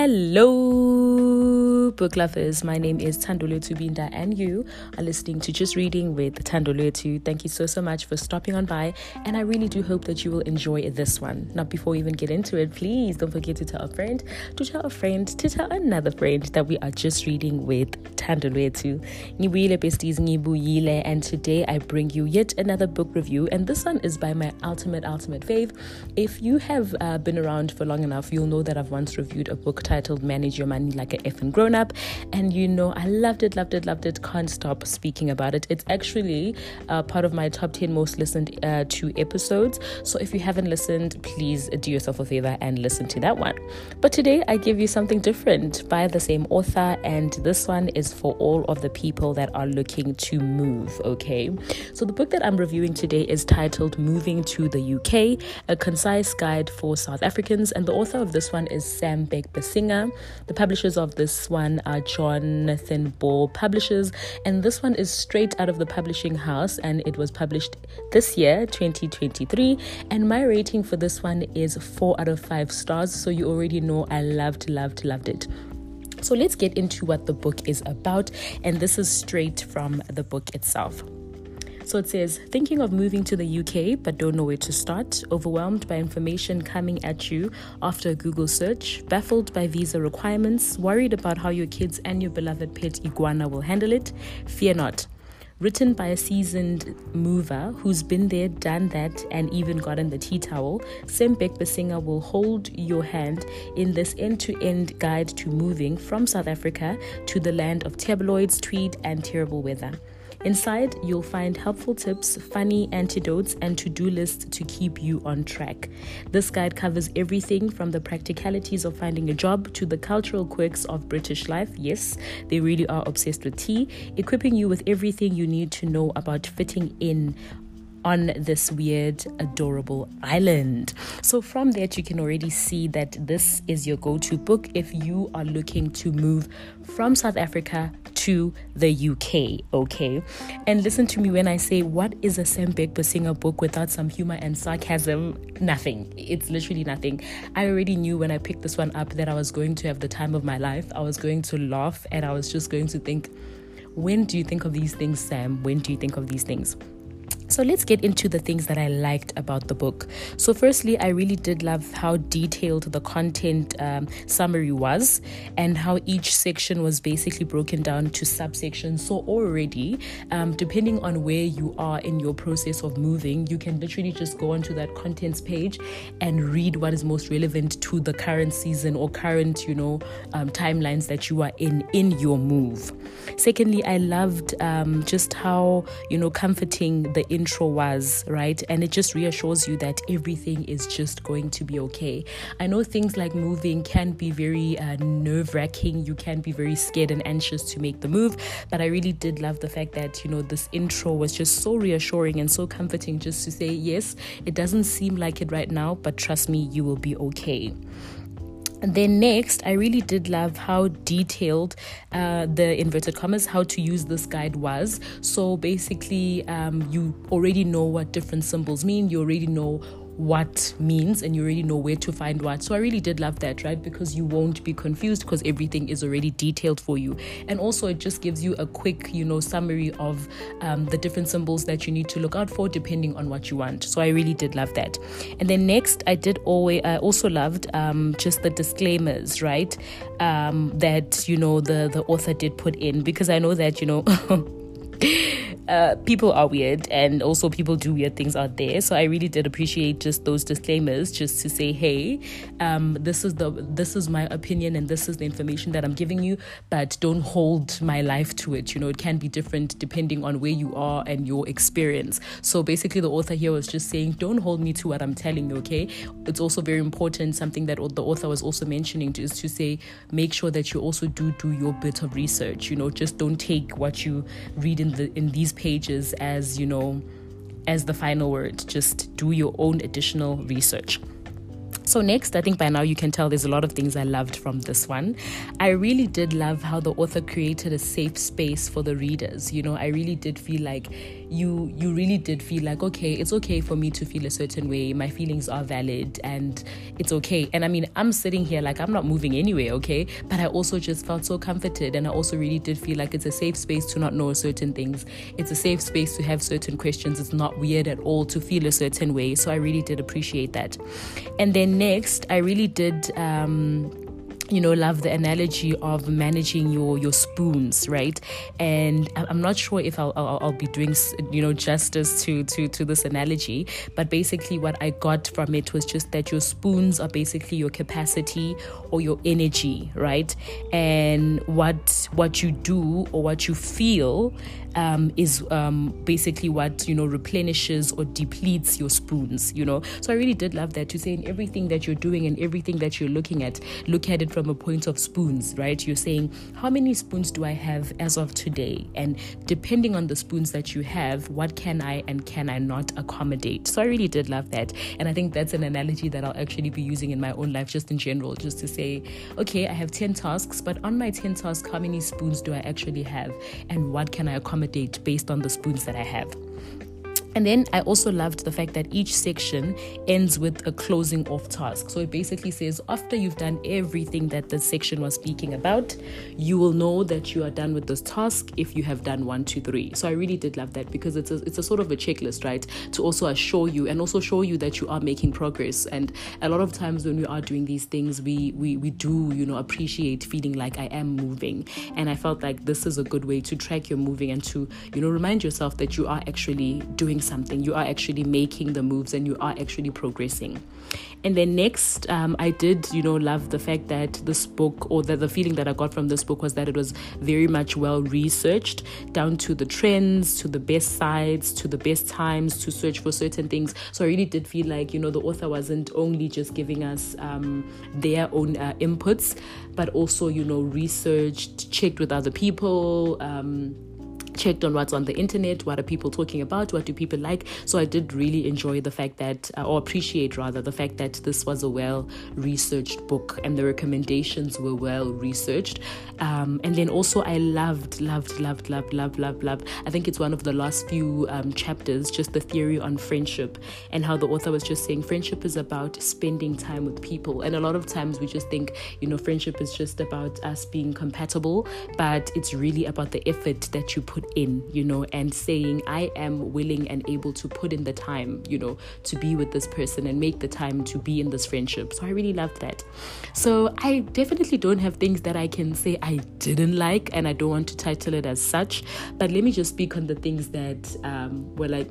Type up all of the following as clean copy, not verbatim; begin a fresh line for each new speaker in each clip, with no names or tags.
Hello, book lovers. My name is Thandolwe Tubinda, and you are listening to Just Reading with Thandolwe. Thank you so much for stopping on by, and I really do hope that you will enjoy this one. Now, before we even get into it, please don't forget to tell a friend, to tell a friend, to tell another friend that we are just reading with Thandolwe. Ngibuyile besties, ngibuyile, and today I bring you yet another book review, and this one is by my ultimate fave. If you have been around for long enough, you'll know that I've once reviewed a book titled Manage Your Money Like a Effing Grown Up, and you know I loved it, can't stop speaking about it. It's actually part of my top 10 most listened to episodes, so if you haven't listened, please do yourself a favor and listen to that one. But today I give you something different by the same author, and this one is for all of the people that are looking to move, okay? So the book that I'm reviewing today is titled Moving to the UK, a concise guide for South Africans, and the author of this one is Sam Beck-Basinga. The publishers of this one are Jonathan Ball Publishers, and this one is straight out of the publishing house, and it was published this year, 2023, and my rating for this one is 4 out of 5 stars, so you already know I loved it. So let's get into what the book is about, and this is straight from the book itself. So it says, thinking of moving to the UK but don't know where to start, overwhelmed by information coming at you after a Google search, baffled by visa requirements, worried about how your kids and your beloved pet iguana will handle it? Fear not. Written by a seasoned mover who's been there, done that, and even gotten the tea towel, Sam Beck-Basinga will hold your hand in this end-to-end guide to moving from South Africa to the land of tabloids, tweed, and terrible weather. Inside, you'll find helpful tips, funny antidotes, and to-do lists to keep you on track. This guide covers everything from the practicalities of finding a job to the cultural quirks of British life. Yes, they really are obsessed with tea, equipping you with everything you need to know about fitting in on this weird, adorable island. So from that, you can already see that this is your go-to book if you are looking to move from South Africa to the UK, okay? And listen to me when I say, what is a Sam Beck-Basinga book without some humor and sarcasm? Nothing. It's literally nothing. I already knew when I picked this one up that I was going to have the time of my life. I was going to laugh, and I was just going to think, when do you think of these things, Sam? When do you think of these things? So let's get into the things that I liked about the book. So firstly, I really did love how detailed the content summary was, and how each section was basically broken down to subsections. So already, depending on where you are in your process of moving, you can literally just go onto that contents page and read what is most relevant to the current season or current, timelines that you are in your move. Secondly, I loved just how, comforting the intro was, right? And it just reassures you that everything is just going to be okay. I know things like moving can be very nerve-wracking. You can be very scared and anxious to make the move, but I really did love the fact that, this intro was just so reassuring and so comforting, just to say, yes, it doesn't seem like it right now, but trust me, you will be okay. And then next, I really did love how detailed the inverted commas, how to use this guide was. So basically, you already know what different symbols mean. You already know what means, and you already know where to find what. So I really did love that, right? Because you won't be confused because everything is already detailed for you. And also it just gives you a quick, summary of the different symbols that you need to look out for depending on what you want. So I really did love that. And then next, I also loved just the disclaimers, right? That, the author did put in, because I know that, people are weird, and also people do weird things out there. So I really did appreciate just those disclaimers, just to say, hey, this is my opinion and this is the information that I'm giving you, but don't hold my life to it. It can be different depending on where you are and your experience. So basically the author here was just saying, don't hold me to what I'm telling you, okay? It's also very important, something that the author was also mentioning, is to say, make sure that you also do your bit of research. Just don't take what you read in these pages as the final word. Just do your own additional research. So next, I think by now you can tell there's a lot of things I loved from this one. I really did love how the author created a safe space for the readers. I really did feel like you really did feel like, okay, it's okay for me to feel a certain way. My feelings are valid and it's okay. And I mean, I'm sitting here like I'm not moving anywhere, okay? But I also just felt so comforted, and I also really did feel like it's a safe space to not know certain things. It's a safe space to have certain questions. It's not weird at all to feel a certain way. So I really did appreciate that. And then next, I really did love the analogy of managing your spoons, right? And I'm not sure if I'll be doing justice to this analogy, but basically what I got from it was just that your spoons are basically your capacity or your energy, right? And what you do or what you feel is basically what replenishes or depletes your spoons. So I really did love that, to say in everything that you're doing and everything that you're looking at, look at it from a point of spoons, right? You're saying, how many spoons do I have as of today? And depending on the spoons that you have, what can I and can I not accommodate? So I really did love that. And I think that's an analogy that I'll actually be using in my own life, just in general, just to say, okay, I have 10 tasks, but on my 10 tasks, how many spoons do I actually have? And what can I accommodate based on the spoons that I have? And then I also loved the fact that each section ends with a closing off task. So it basically says, after you've done everything that the section was speaking about, you will know that you are done with this task if you have done 1, 2, 3. So I really did love that, because it's a sort of a checklist, right? To also assure you and also show you that you are making progress. And a lot of times when we are doing these things, we do, appreciate feeling like I am moving. And I felt like this is a good way to track your moving and to, remind yourself that you are actually doing something, you are actually making the moves, and you are actually progressing. And then next, I did, love the fact that this book, or the feeling that I got from this book, was that it was very much well researched, down to the trends, to the best sites, to the best times to search for certain things. So I really did feel like, the author wasn't only just giving us their own inputs, but also, researched, checked with other people, checked on what's on the internet, what are people talking about, what do people like. So I did really enjoy the fact that, or appreciate rather, the fact that this was a well-researched book and the recommendations were well-researched. And then also I loved, I think it's one of the last few chapters, just the theory on friendship, and how the author was just saying friendship is about spending time with people. And a lot of times we just think, friendship is just about us being compatible, but it's really about the effort that you put in, and saying, I am willing and able to put in the time, to be with this person and make the time to be in this friendship. So I really loved that. So I definitely don't have things that I can say I didn't like, and I don't want to title it as such, but let me just speak on the things that were like,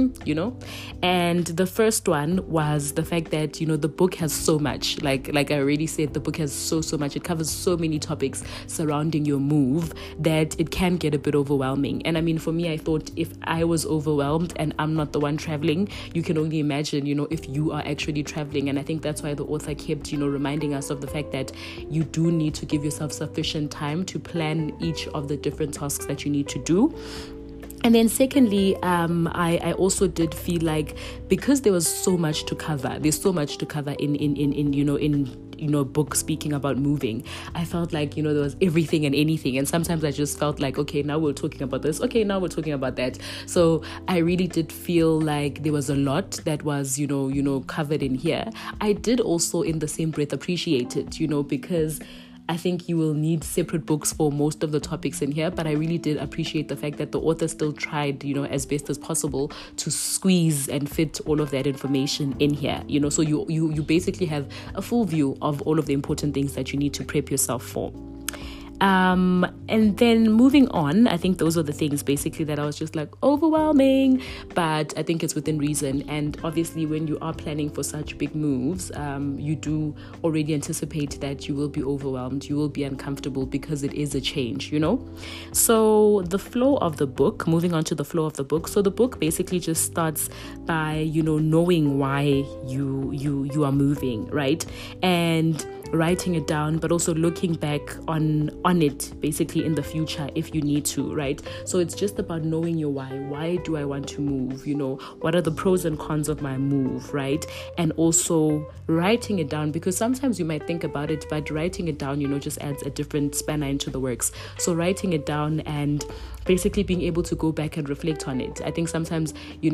and the first one was the fact that, the book has so much, like I already said, the book has so much. It covers so many topics surrounding your move that it can get a bit overwhelming. And I mean, for me, I thought if I was overwhelmed and I'm not the one traveling, you can only imagine, if you are actually traveling. And I think that's why the author kept, reminding us of the fact that you do need to give yourself sufficient time to plan each of the different tasks that you need to do. And then secondly, I also did feel like, because there was so much to cover, there's so much to cover in a book speaking about moving. I felt like, there was everything and anything. And sometimes I just felt like, okay, now we're talking about this. Okay, now we're talking about that. So I really did feel like there was a lot that was, covered in here. I did also in the same breath appreciate it, because I think you will need separate books for most of the topics in here, but I really did appreciate the fact that the author still tried, as best as possible to squeeze and fit all of that information in here, so you basically have a full view of all of the important things that you need to prep yourself for. And then moving on, I think those are the things basically that I was just like overwhelming, but I think it's within reason. And obviously when you are planning for such big moves, you do already anticipate that you will be overwhelmed, you will be uncomfortable, because it is a change, So the flow of the book, moving on to the flow of the book. So the book basically just starts by, knowing why you are moving, right? And writing it down, but also looking back on it basically in the future if you need to, right? So it's just about knowing your why. Why do I want to move? What are the pros and cons of my move, right? And also writing it down, because sometimes you might think about it, but writing it down, just adds a different spanner into the works. So writing it down and basically being able to go back and reflect on it. I think sometimes, we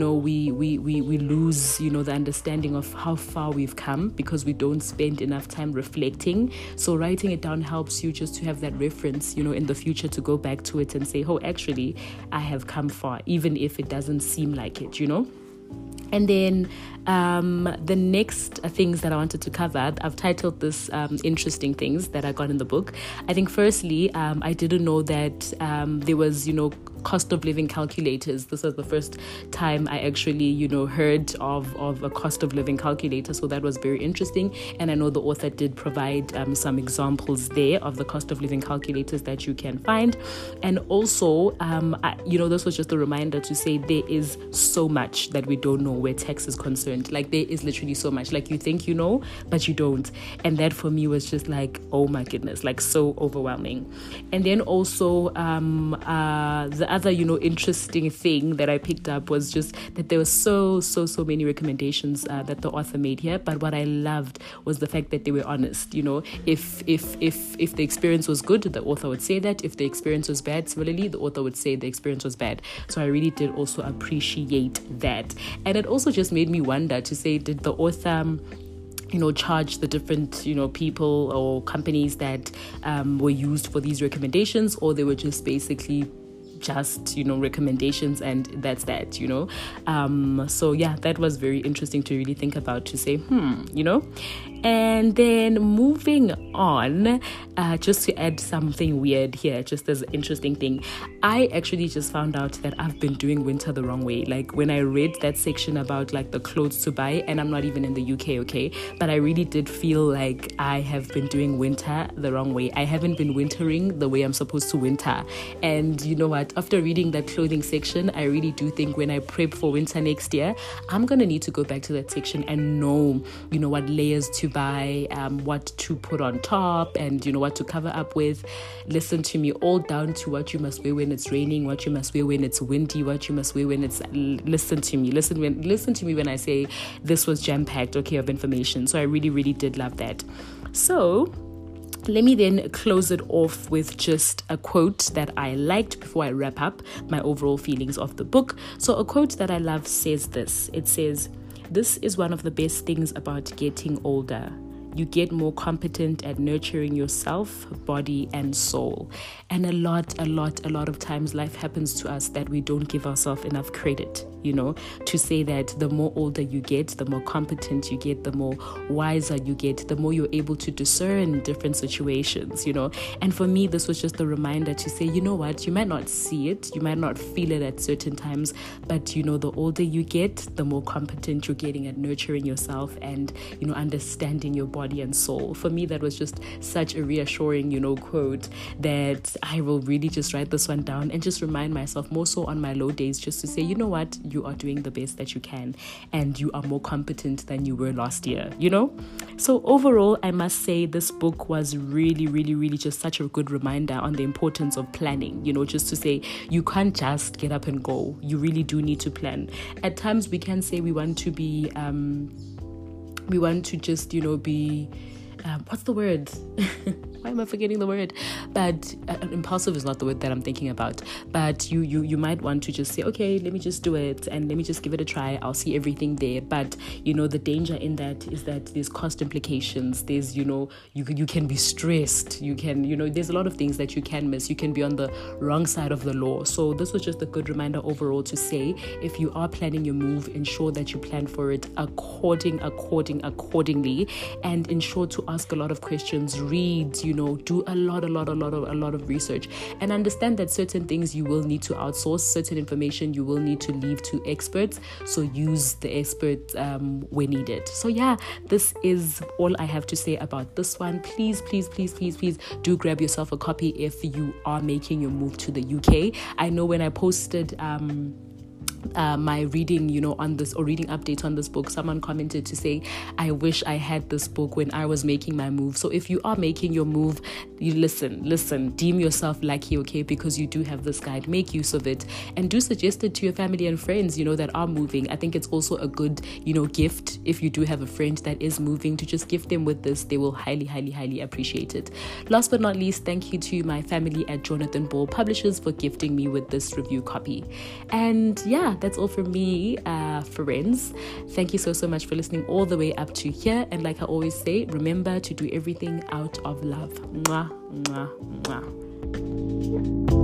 lose, the understanding of how far we've come because we don't spend enough time reflecting. So writing it down helps you just to have that reference, in the future to go back to it and say, oh, actually, I have come far, even if it doesn't seem like it, And then the next things that I wanted to cover, I've titled this interesting things that I got in the book. I think firstly, I didn't know that there was, cost of living calculators. This was the first time I actually, heard of a cost of living calculator. So that was very interesting. And I know the author did provide some examples there of the cost of living calculators that you can find. And also, this was just a reminder to say there is so much that we don't know where tax is concerned. Like there is literally so much. Like you think you know, but you don't. And that for me was just like, oh my goodness, like so overwhelming. And then also the other, interesting thing that I picked up was just that there were so many recommendations that the author made here. But what I loved was the fact that they were honest. If the experience was good, the author would say that. If the experience was bad, similarly, the author would say the experience was bad. So I really did also appreciate that. And it also just made me wonder to say, did the author charge the different, people or companies that were used for these recommendations, or they were just basically recommendations and that's that, so yeah, that was very interesting to really think about, to say, And then moving on, just to add something weird here, just as an interesting thing, I actually just found out that I've been doing winter the wrong way. Like when I read that section about like the clothes to buy, and I'm not even in the UK, okay, but I really did feel like I have been doing winter the wrong way. I haven't been wintering the way I'm supposed to winter. And you know what? After reading that clothing section, I really do think when I prep for winter next year, I'm going to need to go back to that section and know, what layers to buy, what to put on top, and, what to cover up with. Listen to me, all down to what you must wear when it's raining, what you must wear when it's windy, what you must wear when it's... Listen to me when I say this was jam-packed, okay, of information. So I really, really did love that. So let me then close it off with just a quote that I liked before I wrap up my overall feelings of the book. So a quote that I love says this. It says, "This is one of the best things about getting older. You get more competent at nurturing yourself, body, and soul." And a lot of times life happens to us that we don't give ourselves enough credit, to say that the more older you get, the more competent you get, the more wiser you get, the more you're able to discern different situations, And for me, this was just a reminder to say, you know what, you might not see it, you might not feel it at certain times, but, the older you get, the more competent you're getting at nurturing yourself and, understanding your body and soul. For me, that was just such a reassuring, quote that I will really just write this one down and just remind myself, more so on my low days, just to say, you know what, you are doing the best that you can and you are more competent than you were last year, So overall, I must say this book was really, really, really just such a good reminder on the importance of planning, just to say you can't just get up and go. You really do need to plan. At times we can say we want to be be what's the word? Why am I forgetting the word? But impulsive is not the word that I'm thinking about. But you might want to just say, okay, let me just do it and let me just give it a try. I'll see everything there. But, the danger in that is that there's cost implications. There's, you can be stressed. You can, there's a lot of things that you can miss. You can be on the wrong side of the law. So this was just a good reminder overall to say, if you are planning your move, ensure that you plan for it accordingly, and ensure to ask a lot of questions, read, do a lot of research, and understand that certain things you will need to outsource, certain information you will need to leave to experts. So use the experts when needed. So yeah, this is all I have to say about this one. Please do grab yourself a copy if you are making your move to the UK. I know when I posted my reading, on this, or reading update on this book, someone commented to say, I wish I had this book when I was making my move. So if you are making your move, you listen, deem yourself lucky, okay? Because you do have this guide. Make use of it, and do suggest it to your family and friends, that are moving. I think it's also a good, gift if you do have a friend that is moving, to just gift them with this. They will highly, highly, highly appreciate it. Last but not least, thank you to my family at Jonathan Ball Publishers for gifting me with this review copy. And yeah, that's all from me, friends. Thank you so much for listening all the way up to here. And like I always say, remember to do everything out of love. Mwah, mwah, mwah.